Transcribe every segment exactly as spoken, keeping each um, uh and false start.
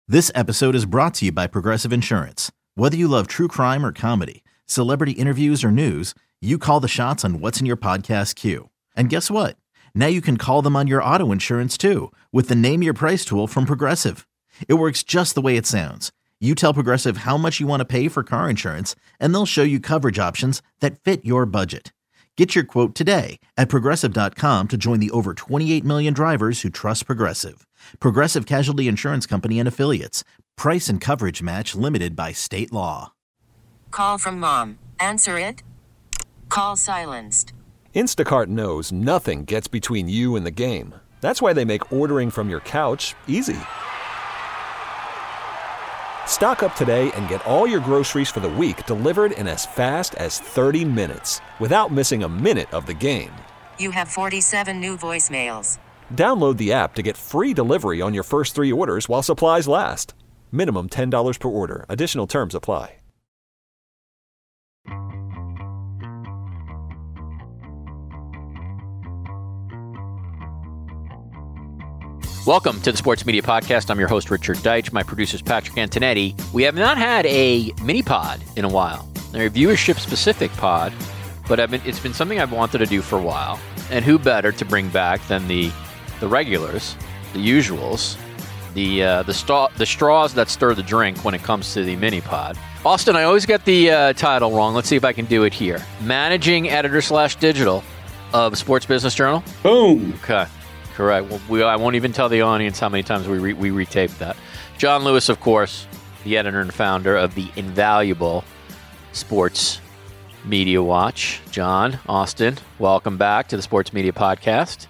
This episode is brought to you by Progressive Insurance. Whether you love true crime or comedy, celebrity interviews or news, you call the shots on what's in your podcast queue. And guess what? Now you can call them on your auto insurance too with the Name Your Price tool from Progressive. It works just the way it sounds. You tell Progressive how much you want to pay for car insurance, and they'll show you coverage options that fit your budget. Get your quote today at Progressive dot com to join the over twenty-eight million drivers who trust Progressive. Progressive Casualty Insurance Company and Affiliates. Price and coverage match limited by state law. Call from mom. Answer it. Call silenced. Instacart knows nothing gets between you and the game. That's why they make ordering from your couch easy. Stock up today and get all your groceries for the week delivered in as fast as thirty minutes without missing a minute of the game. You have forty-seven new voicemails. Download the app to get free delivery on your first three orders while supplies last. Minimum ten dollars per order. Additional terms apply. Welcome to the Sports Media Podcast. I'm your host, Richard Deitch. My producer is Patrick Antonetti. We have not had a mini pod in a while, a viewership-specific pod, but I've been, it's been something I've wanted to do for a while. And who better to bring back than the the regulars, the usuals, the uh, the, st- the straws that stir the drink when it comes to the mini pod. Austin, I always get the uh, title wrong. Let's see if I can do it here. Managing editor slash digital of Sports Business Journal. Boom. Okay. Correct. Well, we, I won't even tell the audience how many times we re- we retaped that. John Lewis, of course, the editor and founder of the invaluable Sports Media Watch. John, Austin, welcome back to the Sports Media Podcast.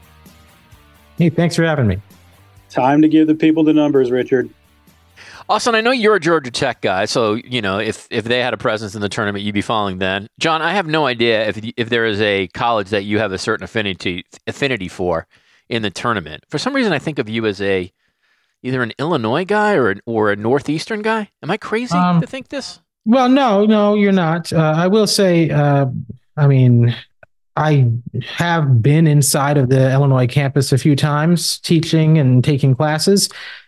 Hey, thanks for having me. Time to give the people the numbers, Richard. Austin, I know you're a Georgia Tech guy, so you know if, if they had a presence in the tournament, you'd be following them. John, I have no idea if if there is a college that you have a certain affinity affinity for in the tournament. For some reason, I think of you as a either an Illinois guy or an, or a Northeastern guy. Am I crazy um, to think this? Well, no, no, you're not. Uh, I will say, uh, I mean, I have been inside of the Illinois campus a few times teaching and taking classes,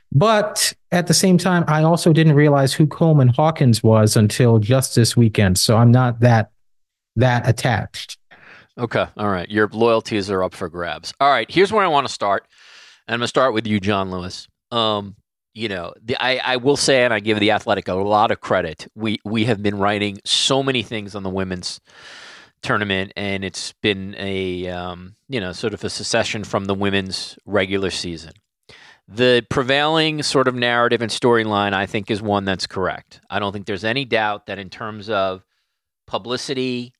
but at the same time, I also didn't realize who Coleman Hawkins was until just this weekend. So I'm not that that attached. Okay. All right. Your loyalties are up for grabs. All right. Here's where I want to start. And I'm going to start with you, John Lewis. Um, you know, the, I, I will say, and I give the Athletic a lot of credit. We we have been writing so many things on the women's tournament, and it's been a, um, you know, sort of a secession from the women's regular season. The prevailing sort of narrative and storyline, I think, is one that's correct. I don't think there's any doubt that in terms of publicity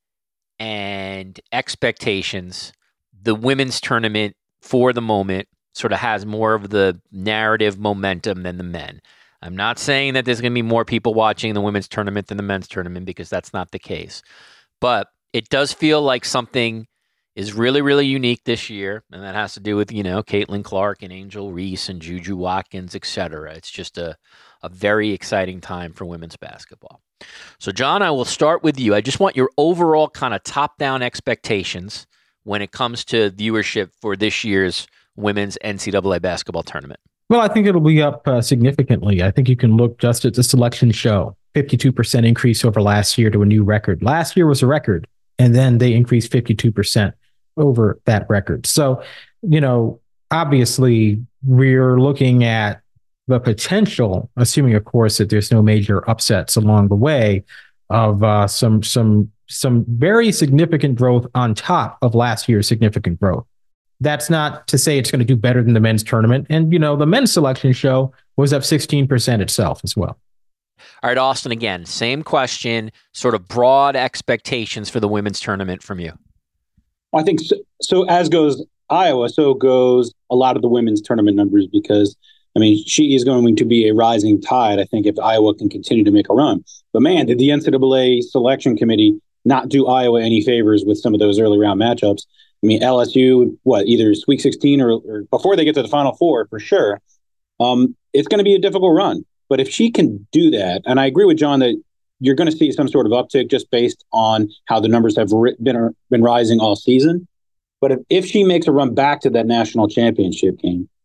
and expectations, the women's tournament for the moment sort of has more of the narrative momentum than the men. I'm not saying that there's going to be more people watching the women's tournament than the men's tournament, because that's not the case. But it does feel like something is really, really unique this year, and that has to do with, you know, Caitlin Clark and Angel Reese and Juju Watkins, et cetera. It's just a, a very exciting time for women's basketball. So, John, I will start with you. I just want your overall kind of top-down expectations when it comes to viewership for this year's women's N C double A basketball tournament. Well, I think it'll be up uh, significantly. I think you can look just at the selection show. fifty-two percent increase over last year to a new record. Last year was a record, and then they increased fifty-two percent over that record. So, you know, obviously, we're looking at the potential, assuming, of course, that there's no major upsets along the way, of uh, some some some very significant growth on top of last year's significant growth. That's not to say it's going to do better than the men's tournament. And, you know, the men's selection show was up sixteen percent itself as well. All right, Austin, again, same question, sort of broad expectations for the women's tournament from you. I think so, so as goes Iowa, so goes a lot of the women's tournament numbers, because, I mean, she is going to be a rising tide, I think, if Iowa can continue to make a run. But, man, did the N C double A selection committee not do Iowa any favors with some of those early round matchups? I mean, L S U, what, either Sweet sixteen or, or before they get to the Final Four, for sure. Um, it's going to be a difficult run. But if she can do that, and I agree with John that you're going to see some sort of uptick just based on how the numbers have been been rising all season. But if, if she makes a run back to that national championship game,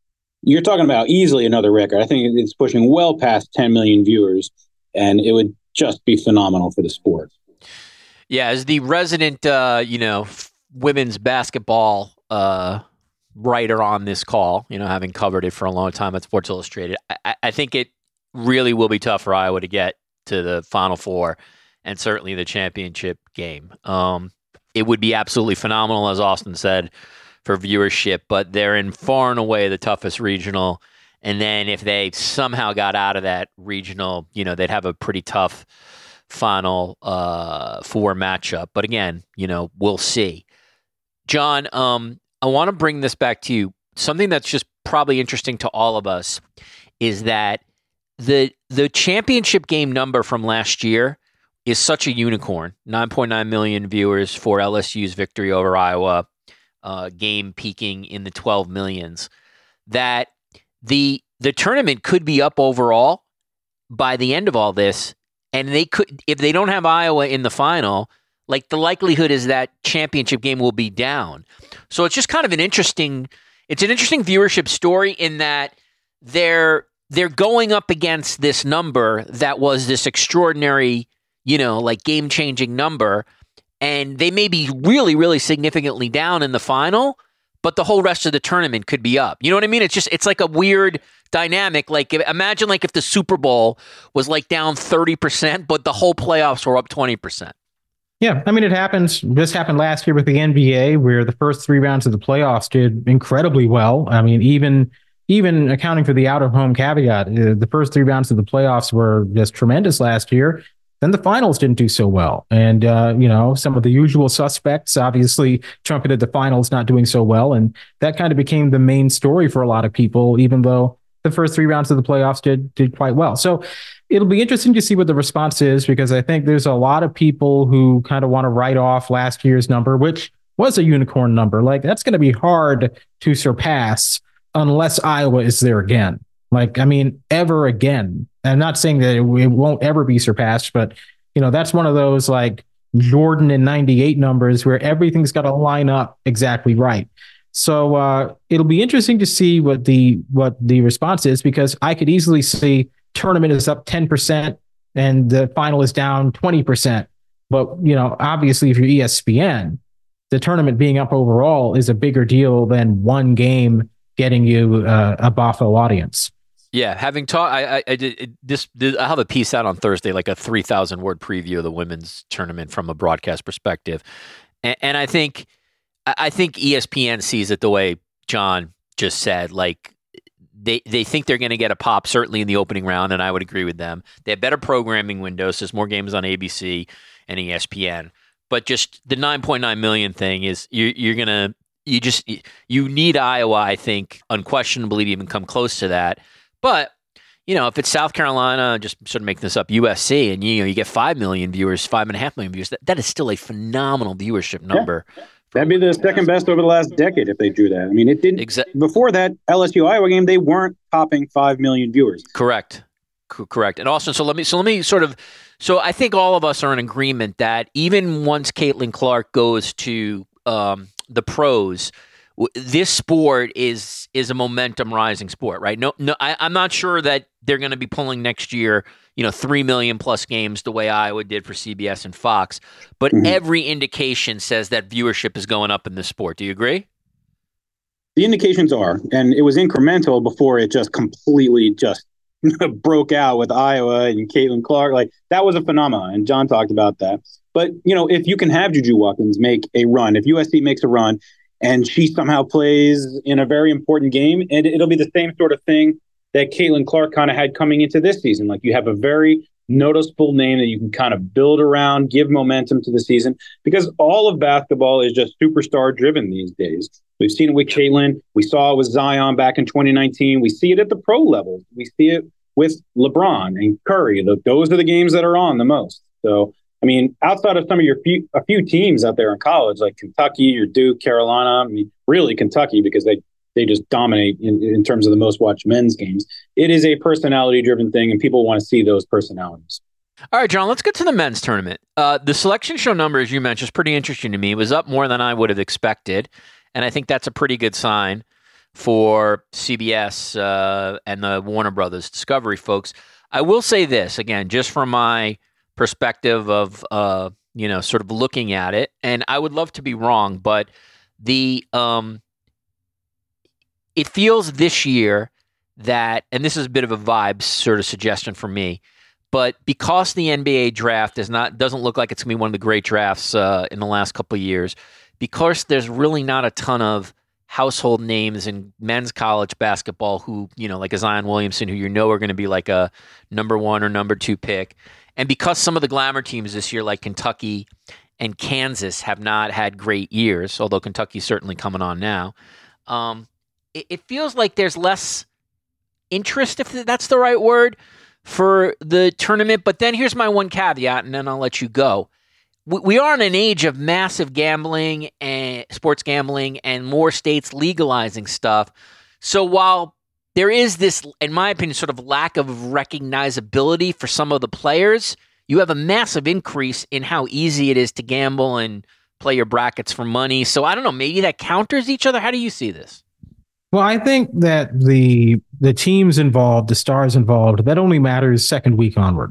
you're talking about easily another record. I think it's pushing well past ten million viewers, and it would just be phenomenal for the sport. Yeah, as the resident, uh, you know, f- women's basketball uh, writer on this call, you know, having covered it for a long time at Sports Illustrated, I, I think it really will be tough for Iowa to get to the Final Four and certainly the championship game. Um, it would be absolutely phenomenal, as Austin said, for viewership, but they're in far and away the toughest regional. And then if they somehow got out of that regional, you know, they'd have a pretty tough Final uh, Four matchup. But again, you know, we'll see. John, um, I want to bring this back to you. Something that's just probably interesting to all of us is that the the championship game number from last year is such a unicorn. nine point nine million viewers for L S U's victory over Iowa, uh, game peaking in the twelve millions. That the the tournament could be up overall by the end of all this, and they could, if they don't have Iowa in the final, like the likelihood is that championship game will be down. So it's just kind of an interesting, it's an interesting viewership story in that they're they're going up against this number that was this extraordinary, you know, like game-changing number, and they may be really, really significantly down in the final, but the whole rest of the tournament could be up. You know what I mean? It's just, it's like a weird dynamic. Like, imagine like if the Super Bowl was like down thirty percent, but the whole playoffs were up twenty percent. Yeah, I mean, it happens. This happened last year with the N B A, where the first three rounds of the playoffs did incredibly well. I mean, even even accounting for the out-of-home caveat, uh, the first three rounds of the playoffs were just tremendous last year. Then the finals didn't do so well. And, uh, you know, some of the usual suspects obviously trumpeted the finals not doing so well. And that kind of became the main story for a lot of people, even though the first three rounds of the playoffs did did quite well. So it'll be interesting to see what the response is, because I think there's a lot of people who kind of want to write off last year's number, which was a unicorn number. Like, that's going to be hard to surpass unless Iowa is there again. Like, I mean, ever again. I'm not saying that it, it won't ever be surpassed, but, you know, that's one of those like Jordan in ninety-eight numbers where everything's got to line up exactly right. So uh, it'll be interesting to see what the what the response is, because I could easily see tournament is up ten percent and the final is down twenty percent. But, you know, obviously, if you're E S P N, the tournament being up overall is a bigger deal than one game getting you uh, a B A F O audience. Yeah, having talked, I, I, I did this. Did, I have a piece out on Thursday, like a three thousand word preview of the women's tournament from a broadcast perspective, and, and I think, I think E S P N sees it the way John just said. Like, they they think they're going to get a pop certainly in the opening round, and I would agree with them. They have better programming windows. There's more games on A B C and E S P N, but just the nine point nine million thing is you, you're gonna you just you need Iowa, I think, unquestionably to even come close to that. But, you know, if it's South Carolina, just sort of making this up, U S C, and you know you get five million viewers, five and a half million viewers, that, that is still a phenomenal viewership number. Yeah. That'd be the second best over the last decade if they do that. I mean, it didn't. Exa- before that L S U Iowa game, they weren't topping five million viewers. Correct, C- correct. And Austin, so let me so let me sort of. So I think all of us are in agreement that even once Caitlin Clark goes to um, the pros, this sport is is a momentum rising sport, right? No, no, I, I'm not sure that they're going to be pulling next year, you know, three million plus games the way Iowa did for C B S and Fox, but mm-hmm. every indication says that viewership is going up in this sport. Do you agree? The indications are, and it was incremental before it just completely just broke out with Iowa and Caitlin Clark. Like, that was a phenomenon, and John talked about that. But, you know, if you can have Juju Watkins make a run, if U S C makes a run, and she somehow plays in a very important game, and it'll be the same sort of thing that Caitlin Clark kind of had coming into this season. Like, you have a very noticeable name that you can kind of build around, give momentum to the season, because all of basketball is just superstar driven these days. We've seen it with Caitlin. We saw it with Zion back in twenty nineteen. We see it at the pro level. We see it with LeBron and Curry. Those are the games that are on the most. So, I mean, outside of some of your few, a few teams out there in college, like Kentucky or Duke, Carolina, I mean, really Kentucky, because they, they just dominate in, in terms of the most watched men's games. It is a personality-driven thing, and people want to see those personalities. All right, John, let's get to the men's tournament. Uh, the selection show number, as you mentioned, is pretty interesting to me. It was up more than I would have expected, and I think that's a pretty good sign for C B S uh, and the Warner Brothers Discovery folks. I will say this, again, just from my perspective of, uh, you know, sort of looking at it, and I would love to be wrong, but the um, it feels this year that, and this is a bit of a vibe sort of suggestion for me, but because the N B A draft is not doesn't look like it's going to be one of the great drafts uh, in the last couple of years, because there's really not a ton of household names in men's college basketball who, you know, like a Zion Williamson, who you know are going to be like a number one or number two pick. And because some of the glamour teams this year, like Kentucky and Kansas, have not had great years, although Kentucky's certainly coming on now, um, it, it feels like there's less interest, if that's the right word, for the tournament. But then here's my one caveat, and then I'll let you go. We are in an age of massive gambling and sports gambling and more states legalizing stuff. So while there is this, in my opinion, sort of lack of recognizability for some of the players, you have a massive increase in how easy it is to gamble and play your brackets for money. So I don't know, maybe that counters each other. How do you see this? Well, I think that the the teams involved, the stars involved, that only matters second week onward.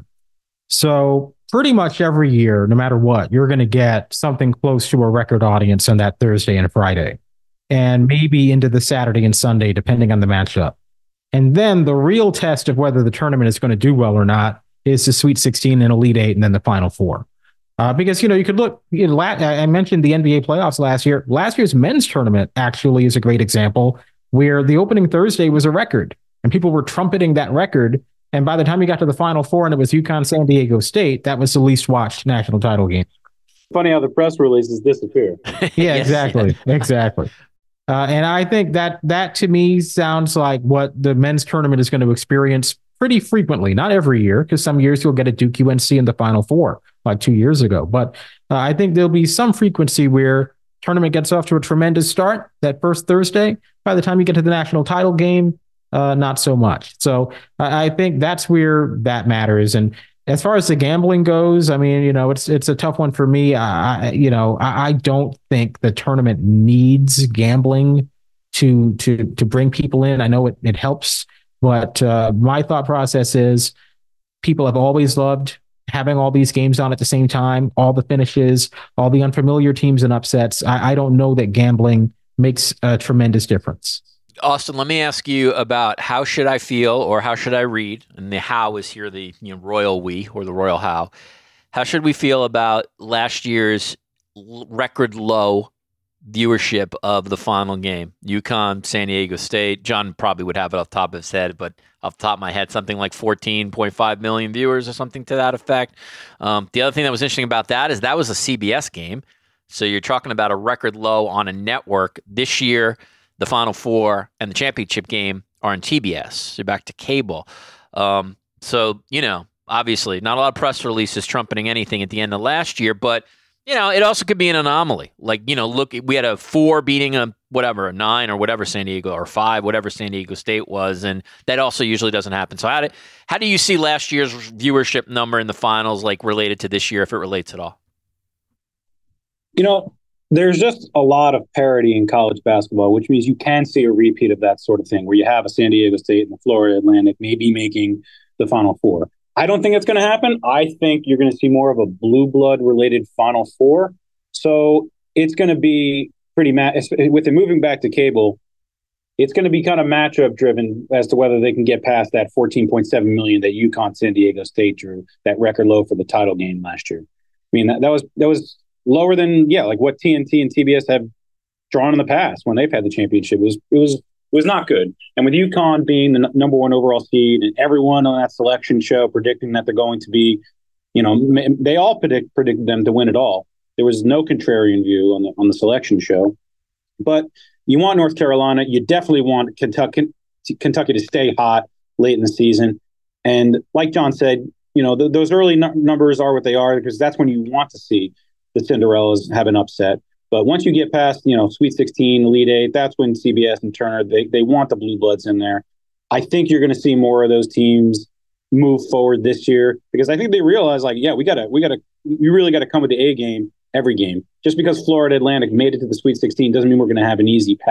So pretty much every year, no matter what, you're going to get something close to a record audience on that Thursday and Friday, and maybe into the Saturday and Sunday, depending on the matchup. And then the real test of whether the tournament is going to do well or not is the Sweet sixteen and Elite Eight and then the Final Four. Uh, because, you know, you could look, you know, I mentioned the N B A playoffs last year. Last year's men's tournament actually is a great example where the opening Thursday was a record and people were trumpeting that record. And by the time you got to the Final Four and it was UConn San Diego State, that was the least watched national title game. Funny how the press releases disappear. Yeah, Yes. exactly. Exactly. Uh, and I think that that to me sounds like what the men's tournament is going to experience pretty frequently, not every year, because some years you'll get a Duke U N C in the Final Four, like two years ago. But uh, I think there'll be some frequency where tournament gets off to a tremendous start that first Thursday. By the time you get to the national title game, Uh, not so much. So I, I think that's where that matters. And as far as the gambling goes, I mean, you know, it's it's a tough one for me. I, you know, I, I don't think the tournament needs gambling to to to bring people in. I know it it helps, but uh, my thought process is people have always loved having all these games on at the same time, all the finishes, all the unfamiliar teams and upsets. I, I don't know that gambling makes a tremendous difference. Austin, let me ask you about how should I feel or how should I read? And the how is here the you know, royal we or the royal how. How should we feel about last year's record low viewership of the final game? UConn, San Diego State. John probably would have it off the top of his head, but off the top of my head, something like fourteen point five million viewers or something to that effect. Um, the other thing that was interesting about that is that was a C B S game. So you're talking about a record low on a network. This year, the Final Four and the championship game are on T B S. So back to cable. Um, so, you know, obviously not a lot of press releases trumpeting anything at the end of last year, but, you know, it also could be an anomaly. Like, you know, look, we had a four beating a whatever, a nine or whatever San Diego, or five, whatever San Diego State was. And that also usually doesn't happen. So how do, how do you see last year's viewership number in the finals, like related to this year, if it relates at all? You know, there's just a lot of parity in college basketball, which means you can see a repeat of that sort of thing where you have a San Diego State and the Florida Atlantic maybe making the Final Four. I don't think it's going to happen. I think you're going to see more of a blue blood related Final Four. So it's going to be pretty, ma- with it moving back to cable, it's going to be kind of matchup driven as to whether they can get past that fourteen point seven million that UConn San Diego State drew, that record low for the title game last year. I mean, that, that was, that was, lower than, yeah, like what T N T and T B S have drawn in the past when they've had the championship. It was it was it was not good. And with UConn being the n- number one overall seed and everyone on that selection show predicting that they're going to be, you know, m- they all predict predicted them to win it all. There was no contrarian view on the on the selection show. But you want North Carolina. You definitely want Kentucky Kentucky to stay hot late in the season. And like John said, you know, th- those early n- numbers are what they are because that's when you want to see the Cinderellas have an upset. But once you get past, you know, Sweet sixteen, Elite Eight, that's when C B S and Turner, they, they want the blue bloods in there. I think you're going to see more of those teams move forward this year because I think they realize, like, yeah, we got to, we got to, we really got to come with the A game every game. Just because Florida Atlantic made it to the Sweet sixteen doesn't mean we're going to have an easy path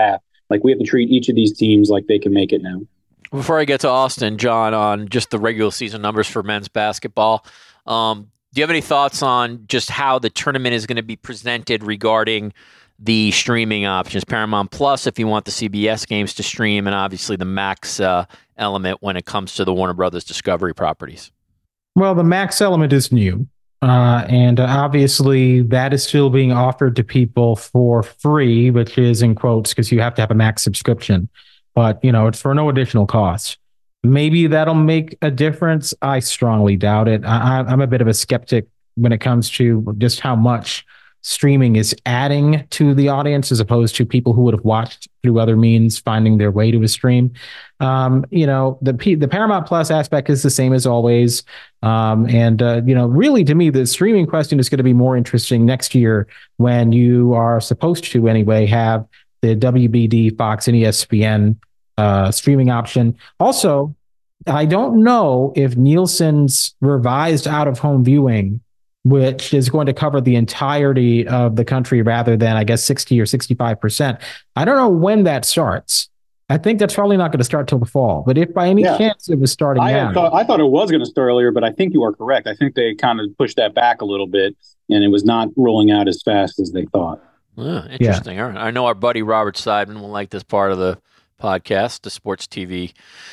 Like we have to treat each of these teams like they can make it now. Before I get to Austin, John, on just the regular season numbers for men's basketball, um, do you have any thoughts on just how the tournament is going to be presented regarding the streaming options? Paramount Plus, if you want the C B S games to stream, and obviously the Max uh, element when it comes to the Warner Brothers Discovery properties. Well, the Max element is new. Uh, and uh, obviously that is still being offered to people for free, which is in quotes because you have to have a Max subscription. But, you know, it's for no additional cost. Maybe that'll make a difference. I strongly doubt it. I, I'm a bit of a skeptic when it comes to just how much streaming is adding to the audience as opposed to people who would have watched through other means finding their way to a stream. Um, you know, the P- the Paramount Plus aspect is the same as always. Um, and, uh, you know, really, to me, the streaming question is going to be more interesting next year when you are supposed to, anyway, have the W B D, Fox, and E S P N uh, streaming option. Also, I don't know if Nielsen's revised out-of-home viewing, which is going to cover the entirety of the country rather than, I guess, sixty or sixty-five percent. I don't know when that starts. I think that's probably not going to start till the fall. But if by any yeah. chance it was starting I now. Thought, I thought it was going to start earlier, but I think you are correct. I think they kind of pushed that back a little bit, and it was not rolling out as fast as they thought. Oh, interesting. Yeah. All right. I know our buddy Robert Seidman will like this part of the podcast, the sports T V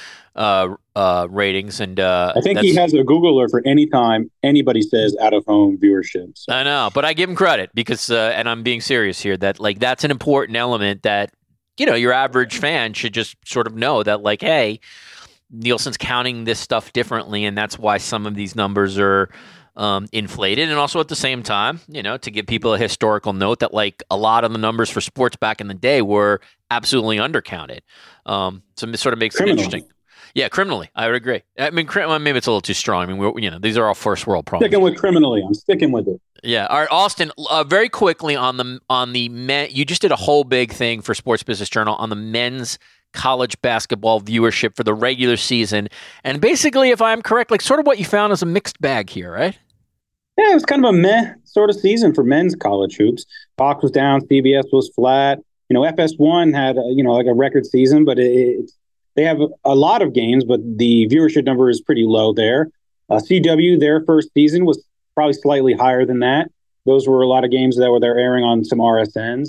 uh, uh, ratings. And uh, I think he has a Googler for any time anybody says out of home viewership. So. I know, but I give him credit because, uh, and I'm being serious here, that like that's an important element that, you know, your average fan should just sort of know that, like, hey, Nielsen's counting this stuff differently, and that's why some of these numbers are um, inflated. And also at the same time, you know, to give people a historical note that, like, a lot of the numbers for sports back in the day were absolutely undercounted. Um, so it sort of makes Criminal. it interesting. Yeah, criminally, I would agree. I mean, well, maybe it's a little too strong. I mean, we're, you know, these are all first world problems. Sticking with criminally, I'm sticking with it. Yeah. All right, Austin. Uh, very quickly on the on the men, you just did a whole big thing for Sports Business Journal on the men's college basketball viewership for the regular season, and basically, if I'm correct, like sort of what you found is a mixed bag here, right? Yeah, it was kind of a meh sort of season for men's college hoops. Fox was down, C B S was flat. You know, F S one had you know like a record season, but it. it They have a lot of games, but the viewership number is pretty low there. Uh, C W, their first season was probably slightly higher than that. Those were a lot of games that were they're airing on some R S Ns.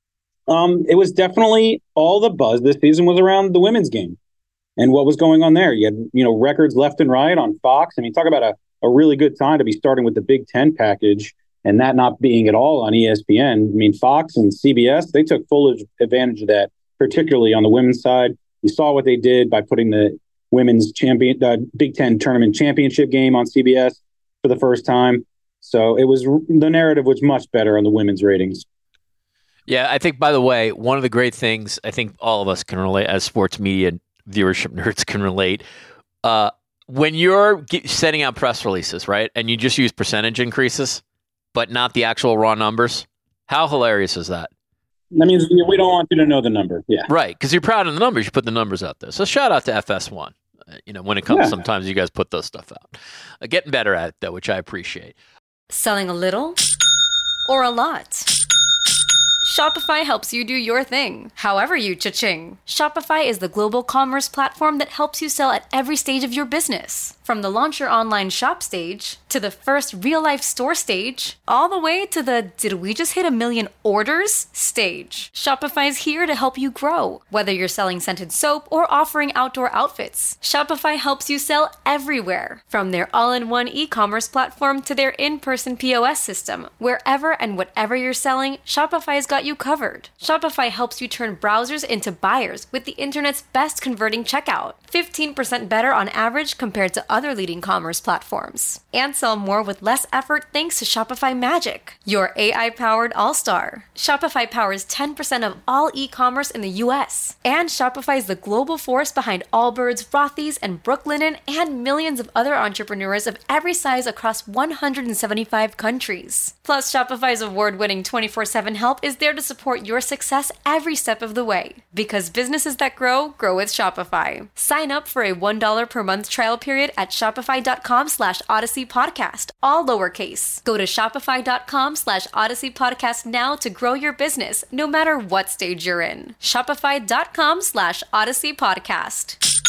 Um, it was definitely all the buzz this season was around the women's game and what was going on there. You had you know records left and right on Fox. I mean, talk about a, a really good time to be starting with the Big Ten package and that not being at all on E S P N. I mean, Fox and C B S, they took full advantage of that, particularly on the women's side. You saw what they did by putting the women's champion, uh, Big Ten tournament championship game on C B S for the first time. So it was the narrative was much better on the women's ratings. Yeah, I think, by the way, one of the great things I think all of us can relate as sports media viewership nerds can relate. Uh, when you're get, sending out press releases, right, and you just use percentage increases, but not the actual raw numbers, how hilarious is that? That means we don't want you to know the number. Yeah. Right. Because you're proud of the numbers. You put the numbers out there. So shout out to F S one. Uh, you know, when it comes, yeah. sometimes you guys put those stuff out. Uh, getting better at it, though, which I appreciate. Selling a little or a lot? Shopify helps you do your thing, however you cha-ching. Shopify is the global commerce platform that helps you sell at every stage of your business. From the launch your online shop stage, to the first real-life store stage, all the way to the did we just hit a million orders stage. Shopify's here to help you grow. Whether you're selling scented soap or offering outdoor outfits, Shopify helps you sell everywhere. From their all-in-one e-commerce platform to their in-person P O S system, wherever and whatever you're selling, Shopify's got you covered. Shopify helps you turn browsers into buyers with the internet's best converting checkout. fifteen percent better on average compared to other leading commerce platforms. And sell more with less effort thanks to Shopify Magic, your A I-powered all-star. Shopify powers ten percent of all e-commerce in the U S. And Shopify is the global force behind Allbirds, Rothy's, and Brooklinen, and millions of other entrepreneurs of every size across one hundred seventy-five countries. Plus, Shopify's award-winning twenty-four seven help is there to support your success every step of the way. Because businesses that grow, grow with Shopify. Sign up for a one dollar per month trial period at shopify.com slash Odyssey Podcast Podcast, all lowercase. Go to shopify.com slash Odyssey Podcast now to grow your business, no matter what stage you're in. Shopify.com slash Odyssey Podcast.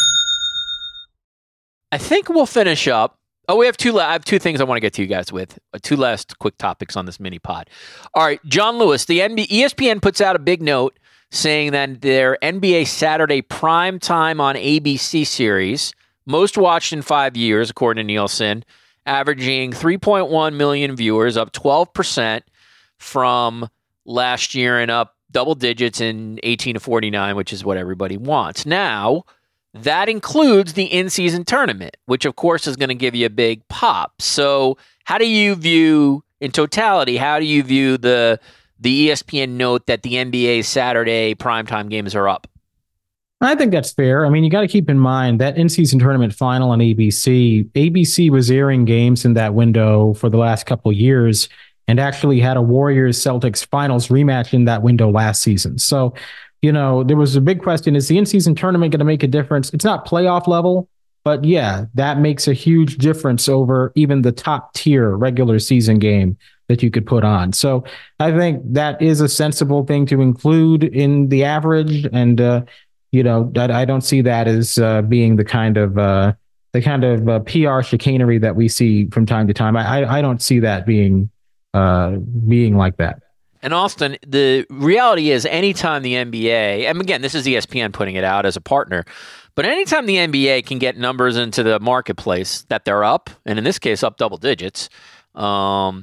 I think we'll finish up. Oh, we have two. La- I have two things I want to get to you guys with. Uh, two last quick topics on this mini pod. All right, John Lewis, the N B A, E S P N puts out a big note saying that their N B A Saturday prime time on A B C series, most watched in five years, according to Nielsen, averaging three point one million viewers, up twelve percent from last year and up double digits in eighteen to forty-nine, which is what everybody wants. Now, that includes the in-season tournament, which, of course, is going to give you a big pop. So how do you view, in totality, how do you view the the E S P N note that the N B A Saturday primetime games are up? I think that's fair. I mean, you got to keep in mind that in-season tournament final on A B C, A B C was airing games in that window for the last couple of years and actually had a Warriors-Celtics finals rematch in that window last season. So, you know, there was a big question, is the in-season tournament going to make a difference? It's not playoff level, but yeah, that makes a huge difference over even the top tier regular season game that you could put on. So I think that is a sensible thing to include in the average. And, uh, you know, I, I don't see that as uh, being the kind of uh, the kind of uh, P R chicanery that we see from time to time. I, I, I don't see that being uh, being like that. And Austin, the reality is anytime the N B A, and again, this is E S P N putting it out as a partner, but anytime the N B A can get numbers into the marketplace that they're up, and in this case, up double digits, um,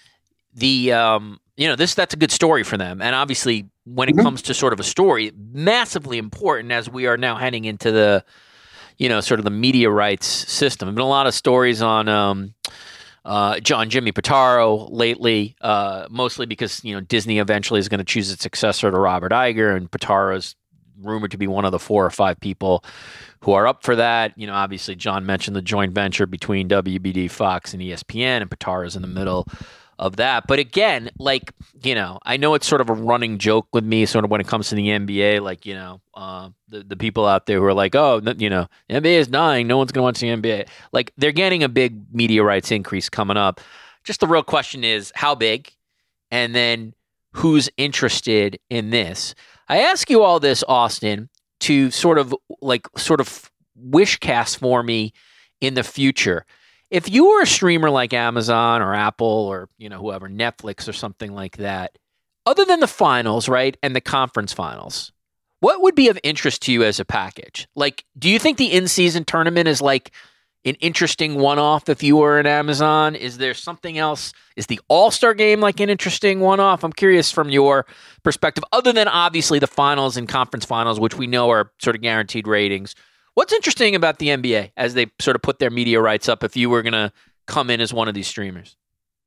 the um, you know, this that's a good story for them. And obviously, when it comes to sort of a story, massively important as we are now heading into the, you know, sort of the media rights system. There've been a lot of stories on um, uh, John Jimmy Pitaro lately, uh, mostly because, you know, Disney eventually is going to choose its successor to Robert Iger, and Pitaro's rumored to be one of the four or five people who are up for that. You know, obviously, John mentioned the joint venture between W B D, Fox, and E S P N, and Pitaro's in the middle of that. But again, like, you know, I know it's sort of a running joke with me sort of when it comes to the N B A, like, you know, uh, the, the people out there who are like, oh, you know, the N B A is dying, no one's going to watch the N B A. Like, they're getting a big media rights increase coming up. Just the real question is how big, and then who's interested in this. I ask you all this, Austin, to sort of like sort of wish cast for me in the future. If you were a streamer like Amazon or Apple or, you know, whoever, Netflix or something like that, other than the finals, right, and the conference finals, what would be of interest to you as a package? Like, do you think the in-season tournament is like an interesting one-off if you were an Amazon? Is there something else? Is the All-Star game like an interesting one-off? I'm curious from your perspective, other than obviously the finals and conference finals, which we know are sort of guaranteed ratings. What's interesting about the N B A as they sort of put their media rights up if you were going to come in as one of these streamers?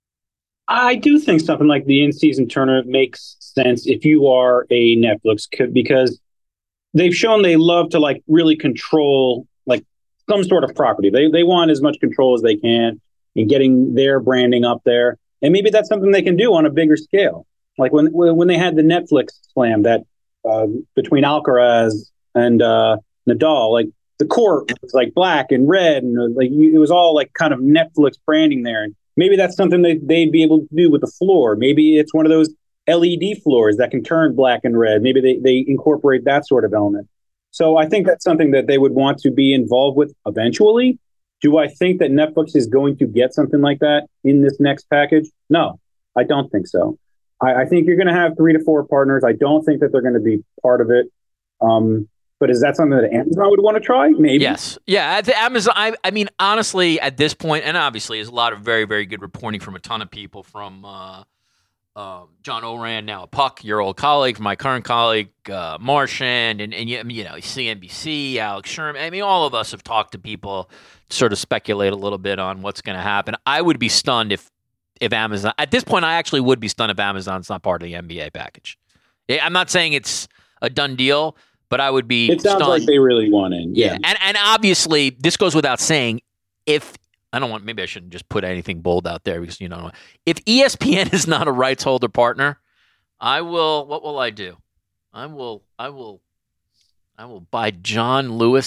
I do think something like the in-season tournament makes sense if you are a Netflix, because they've shown they love to like really control like some sort of property. They they want as much control as they can in getting their branding up there. And maybe that's something they can do on a bigger scale. Like when when they had the Netflix slam that uh, between Alcaraz and uh, Nadal, like the court was like black and red, and like it was all like kind of Netflix branding there. And maybe that's something that they'd be able to do with the floor. Maybe it's one of those L E D floors that can turn black and red. Maybe they, they incorporate that sort of element. So I think that's something that they would want to be involved with eventually. Do I think that Netflix is going to get something like that in this next package? No, I don't think so. I, I think you're going to have three to four partners. I don't think that they're going to be part of it. Um, But is that something that Amazon would want to try? Maybe. Yes. Yeah. At the Amazon, I, I mean, honestly, at this point, and obviously, there's a lot of very, very good reporting from a ton of people, from uh, uh, John Oran, now a Puck, your old colleague, my current colleague, uh, Marchand, and, and, you know, C N B C, Alex Sherman. I mean, all of us have talked to people, sort of speculate a little bit on what's going to happen. I would be stunned if, if Amazon, at this point, I actually would be stunned if Amazon's not part of the N B A package. I'm not saying it's a done deal, but I would be It sounds stunned. like they really want in. Yeah. Yeah. And and obviously, this goes without saying, if, I don't want, maybe I shouldn't just put anything bold out there because, you know, if E S P N is not a rights holder partner, I will, what will I do? I will, I will, I will buy John Lewis the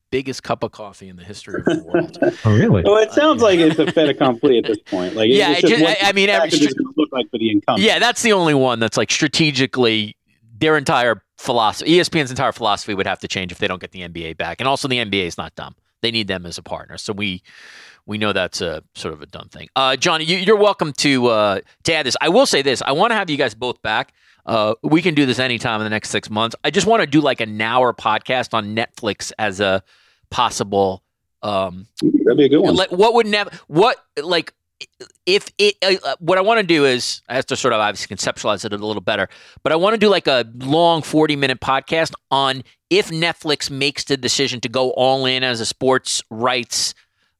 biggest cup of coffee in the history of the world. Oh, really? Well, it sounds like it's a fait accompli at this point. Like, Yeah, it's it just just- what I- I mean, the every package is going to look like for the incumbent. Yeah, that's the only one that's like strategically their entire philosophy. E S P N's entire philosophy would have to change if they don't get the N B A back. And also the N B A is not dumb. They need them as a partner. So we we know that's a sort of a dumb thing. Uh, John, you, you're welcome to uh, to add this. I will say this. I want to have you guys both back. Uh, we can do this anytime in the next six months. I just want to do like an hour podcast on Netflix as a possible. Um, That'd be a good one. like, what would never what like if it uh, what I want to do is I have to sort of obviously conceptualize it a little better, but I want to do like a long forty minute podcast on if Netflix makes the decision to go all in as a sports rights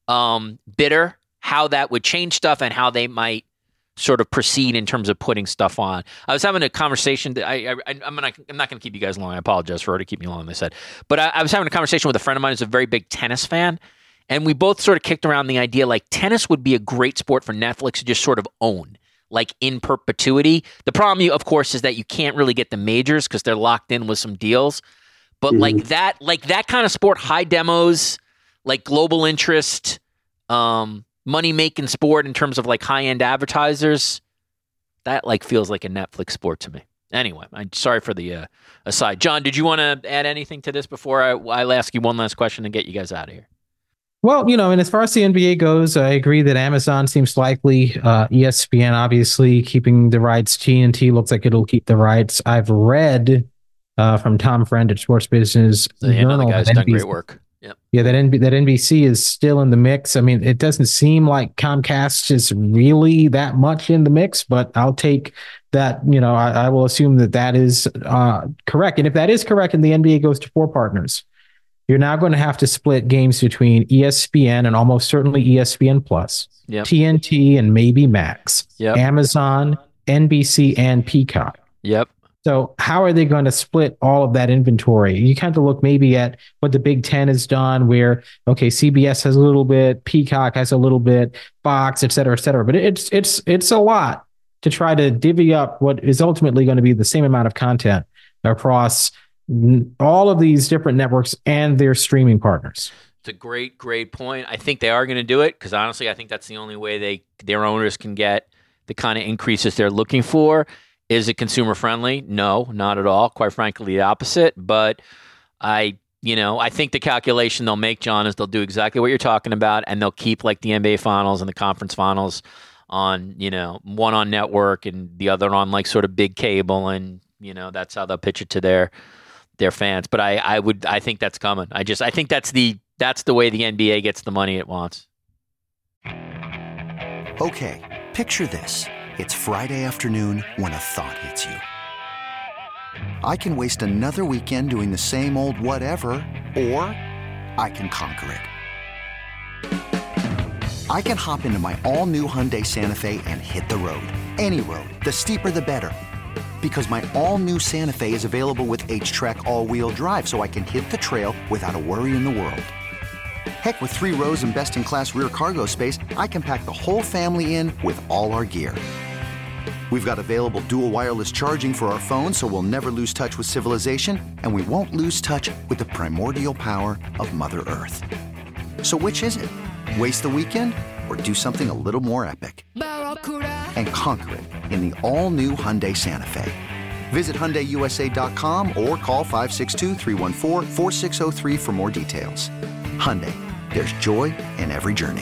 um, bidder, how that would change stuff and how they might sort of proceed in terms of putting stuff on. I was having a conversation that I, I I'm not I'm not going to keep you guys long. I apologize for already keeping me long. They said, but I, I was having a conversation with a friend of mine who's a very big tennis fan. And we both sort of kicked around the idea like tennis would be a great sport for Netflix to just sort of own, like in perpetuity. The problem, of course, is that you can't really get the majors because they're locked in with some deals. But mm-hmm. like that, like that kind of sport, high demos, like global interest, um, money making sport in terms of like high end advertisers, that like feels like a Netflix sport to me. Anyway, I'm sorry for the uh, aside. John, did you want to add anything to this before I, I'll ask you one last question and get you guys out of here? Well, you know, and as far as the N B A goes, I agree that Amazon seems likely. Uh, E S P N, obviously, keeping the rights. T N T looks like it'll keep the rights. I've read uh, from Tom Friend at Sports Business So, yeah, Journal the guy's that done N B C great work. Yep. Yeah, that N B, that N B C is still in the mix. I mean, it doesn't seem like Comcast is really that much in the mix, but I'll take that. You know, I, I will assume that that is uh, correct. And if that is correct, and the N B A goes to four partners, you're now going to have to split games between E S P N and almost certainly E S P N Plus, yep. T N T and maybe Max, yep. Amazon, N B C, and Peacock. Yep. So how are they going to split all of that inventory? You kind of look maybe at what the Big Ten has done where, okay, C B S has a little bit, Peacock has a little bit, Fox, et cetera, et cetera. But it's, it's, it's a lot to try to divvy up what is ultimately going to be the same amount of content across all of these different networks and their streaming partners. It's a great, great point. I think they are going to do it because honestly, I think that's the only way they their owners can get the kind of increases they're looking for. Is it consumer friendly? No, not at all. Quite frankly, the opposite. But I, you know, I think the calculation they'll make, John, is they'll do exactly what you're talking about, and they'll keep like the N B A finals and the conference finals on, you know, one on network and the other on like sort of big cable, and you know that's how they'll pitch it to their their fans. But I, I would, I think that's coming. I just, I think that's the, that's the way the N B A gets the money it wants. Okay, picture this. It's Friday afternoon when a thought hits you. I can waste another weekend doing the same old whatever, or I can conquer it. I can hop into my all-new Hyundai Santa Fe and hit the road. Any road. The steeper, the better. Because my all-new Santa Fe is available with H-Track all-wheel drive, so I can hit the trail without a worry in the world. Heck, with three rows and best-in-class rear cargo space, I can pack the whole family in with all our gear. We've got available dual wireless charging for our phones, so we'll never lose touch with civilization, and we won't lose touch with the primordial power of Mother Earth. So which is it? Waste the weekend or do something a little more epic and conquer it in the all-new Hyundai Santa Fe. Visit Hyundai U S A dot com or call five six two, three one four, four six zero three for more details. Hyundai, there's joy in every journey.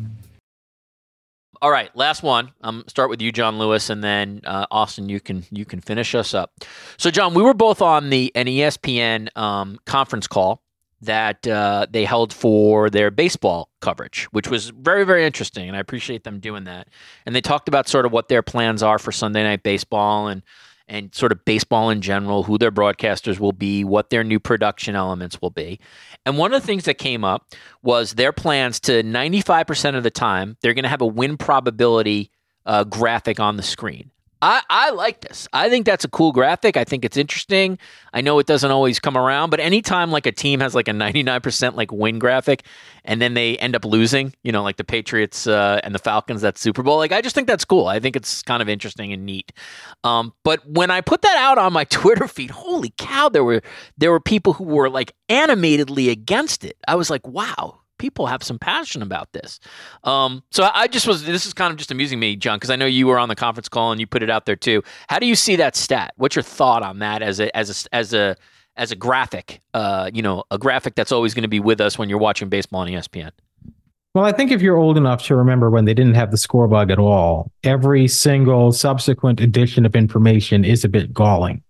All right, last one. Um, start with you, John Lewis, and then uh, Austin. You can you can finish us up. So, John, we were both on the an E S P N um, conference call that uh, they held for their baseball coverage, which was very, very interesting, and I appreciate them doing that. And they talked about sort of what their plans are for Sunday Night Baseball and and sort of baseball in general, who their broadcasters will be, what their new production elements will be. And one of the things that came up was their plans to ninety-five percent of the time, they're going to have a win probability uh, graphic on the screen. I, I like this. I think that's a cool graphic. I think it's interesting. I know it doesn't always come around, but anytime like a team has like a ninety-nine percent like win graphic and then they end up losing, you know, like the Patriots uh, and the Falcons, that Super Bowl, like I just think that's cool. I think it's kind of interesting and neat. Um, but when I put that out on my Twitter feed, holy cow, there were there were people who were like animatedly against it. I was like, wow. People have some passion about this. Um, so I just was, this is kind of just amusing me, John, because I know you were on the conference call and you put it out there too. How do you see that stat? What's your thought on that as a, as a, as a, as a graphic, uh, you know, a graphic that's always going to be with us when you're watching baseball on E S P N? Well, I think if you're old enough to remember when they didn't have the score bug at all, every single subsequent edition of information is a bit galling.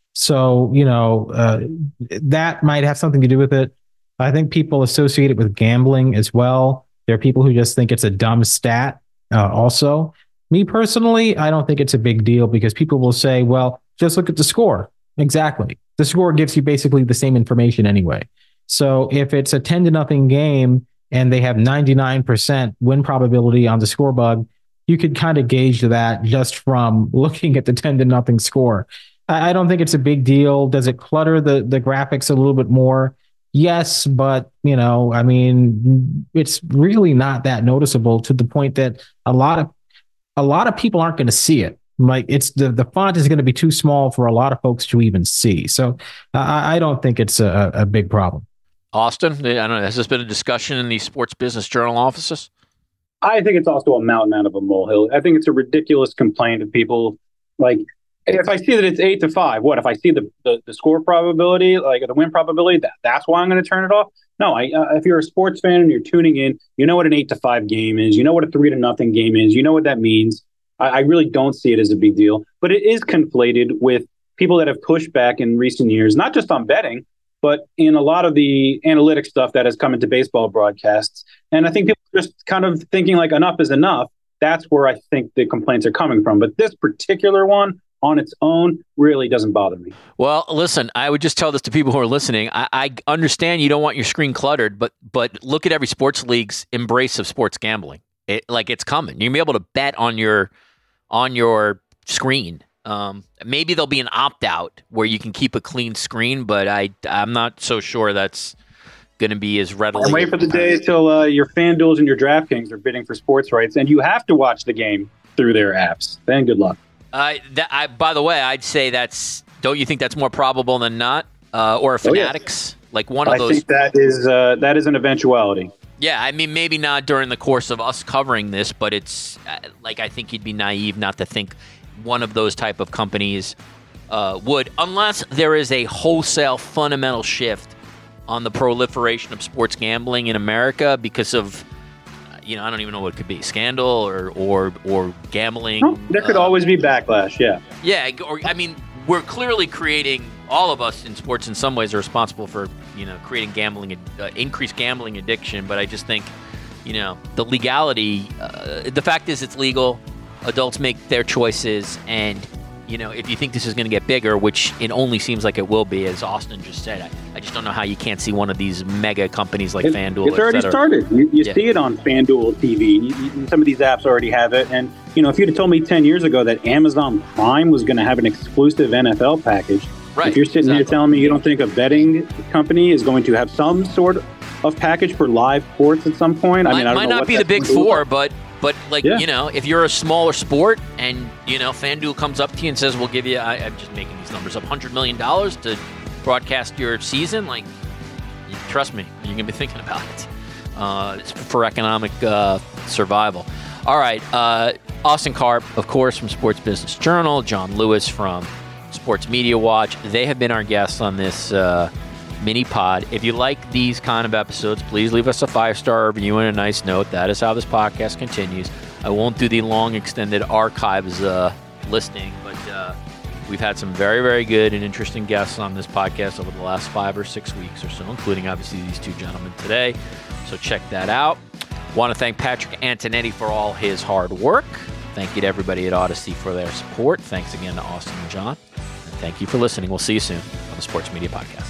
So, you know, uh, that might have something to do with it. I think people associate it with gambling as well. There are people who just think it's a dumb stat uh, also. Me personally, I don't think it's a big deal because people will say, well, just look at the score. Exactly. The score gives you basically the same information anyway. So if it's a ten to nothing game and they have ninety-nine percent win probability on the score bug, you could kind of gauge that just from looking at the ten to nothing score. I, I don't think it's a big deal. Does it clutter the, the graphics a little bit more? Yes, but, you know, I mean, it's really not that noticeable to the point that a lot of a lot of people aren't going to see it. Like it's the, the font is going to be too small for a lot of folks to even see. So uh, I don't think it's a, a big problem. Austin, I don't know, has this been a discussion in the Sports Business Journal offices? I think it's also a mountain out of a molehill. I think it's a ridiculous complaint of people like, if I see that it's eight to five, what if I see the, the, the score probability, like the win probability, that that's why I'm going to turn it off? No, I, uh, if you're a sports fan and you're tuning in, you know what an eight to five game is. You know what a three to nothing game is. You know what that means. I, I really don't see it as a big deal, but it is conflated with people that have pushed back in recent years, not just on betting, but in a lot of the analytic stuff that has come into baseball broadcasts. And I think people are just kind of thinking like enough is enough. That's where I think the complaints are coming from. But this particular one, on its own, really doesn't bother me. Well, listen, I would just tell this to people who are listening. I, I understand you don't want your screen cluttered, but but look at every sports league's embrace of sports gambling. It, like it's coming. You're gonna be able to bet on your on your screen. Um, maybe there'll be an opt out where you can keep a clean screen, but I I'm not so sure that's going to be as readily. And wait for the day till uh, your FanDuels and your DraftKings are bidding for sports rights, and you have to watch the game through their apps. Then good luck. Uh, that, I, by the way, I'd say that's. Don't you think that's more probable than not? Uh, or Fanatics, oh, yeah. Like one of I those. I think that is uh, that is an eventuality. Yeah, I mean, maybe not during the course of us covering this, but it's uh, like I think you'd be naive not to think one of those type of companies uh, would, unless there is a wholesale fundamental shift on the proliferation of sports gambling in America because of. You know, I don't even know what it could be, scandal or or or gambling. No, there could uh, always be backlash, yeah. Yeah, or I mean, we're clearly creating, all of us in sports in some ways are responsible for, you know, creating gambling, uh, increased gambling addiction. But I just think, you know, the legality, uh, the fact is it's legal, adults make their choices, and, you know, if you think this is going to get bigger, which it only seems like it will be, as Austin just said, I, I just don't know how you can't see one of these mega companies like it, FanDuel. It's already started. You, you yeah. see it on FanDuel T V. You, you, some of these apps already have it. And, you know, if you'd have told me ten years ago that Amazon Prime was going to have an exclusive N F L package, right, if you're sitting exactly. here telling me you don't think a betting company is going to have some sort of package for live sports at some point, I might, mean, I don't might know not what be the big four, but But, like, yeah. you know, if you're a smaller sport and, you know, FanDuel comes up to you and says, we'll give you, I, I'm just making these numbers up, one hundred million dollars to broadcast your season, like, you, trust me, you're going to be thinking about it. Uh, it's for economic uh, survival. All right. Uh, Austin Karp, of course, from Sports Business Journal, John Lewis from Sports Media Watch. They have been our guests on this uh, mini pod. If you like these kind of episodes, please leave us a five-star review and a nice note. That is how this podcast continues. I won't do the long extended archives uh, listing, but uh, we've had some very, very good and interesting guests on this podcast over the last five or six weeks or so, including obviously these two gentlemen today. So check that out. Want to thank Patrick Antonetti for all his hard work. Thank you to everybody at Odyssey for their support. Thanks again to Austin and John. And thank you for listening. We'll see you soon on the Sports Media Podcast.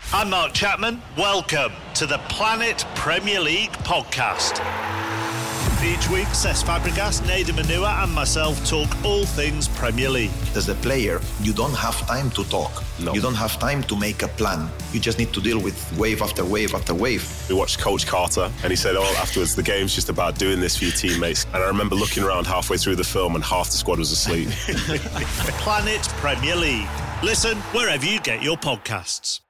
I'm Mark Chapman. Welcome to the Planet Premier League podcast. Each week, Cesc Fabregas, Nader Manua and myself talk all things Premier League. As a player, you don't have time to talk. No. You don't have time to make a plan. You just need to deal with wave after wave after wave. We watched Coach Carter and he said, oh, afterwards, the game's just about doing this for your teammates. And I remember looking around halfway through the film and half the squad was asleep. Planet Premier League. Listen wherever you get your podcasts.